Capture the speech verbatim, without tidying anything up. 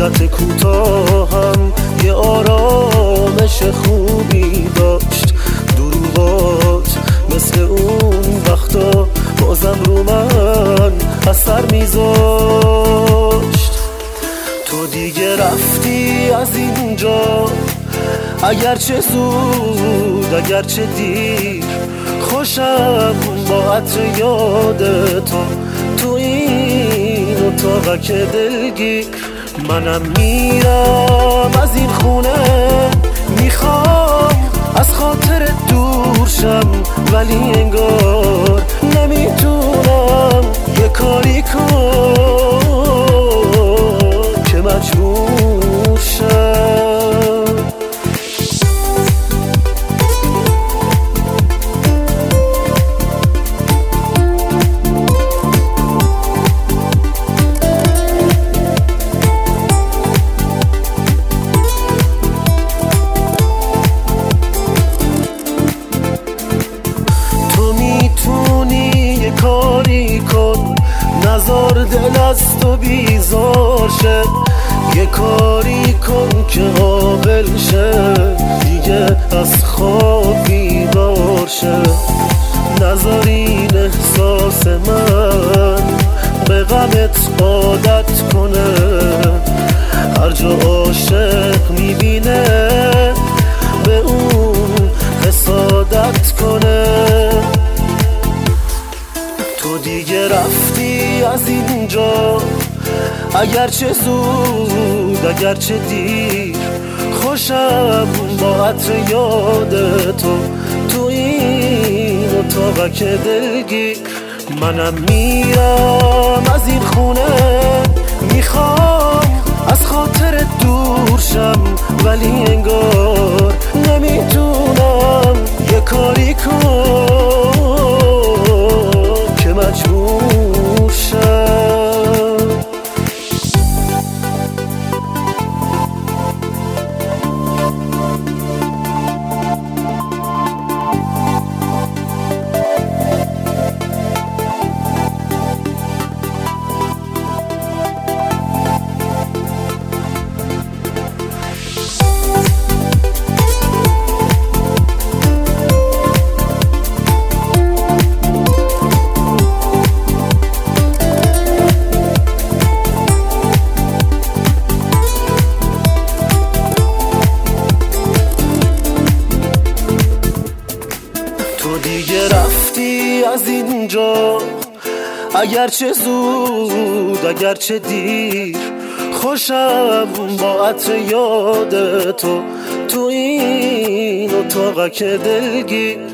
خط کوتاهم یه آرامش خوبی داشت. دروغات مثل اون وقتا بازم رو من اثر میذاشت. تو دیگه رفتی از اینجا، اگرچه زود اگرچه دیر. خوشم با عطر یاد تو تو این اتاقک دلگیر. منم میرم از این خونه، میخوام از خاطر دور شم، ولی انگار نمیتونم یه کاری کن که مجبور شم. کاری کن نزار دل از تو بیزار شه، یه کاری کن که قابل شه دیگه از خواب بیدار شه. نزار این احساس من به غمت عادت کنه، هر جا عاشق میبینه به اون حسادت کنه. تو دیگه رفتی از اینجا، اگرچه زود اگرچه دیر. خوشم با عطر یاد تو تو این اتاقک دلگیر. منم میرم از این خونه، میخوام از خاطر دور شم، ولی انگار نمیتونم یه کاری کن که مجبور شم. تو دیگه رفتی از اینجا، اگرچه زود اگرچه دیر. خوشم با عطر یاد تو تو این اتاقک دلگیر.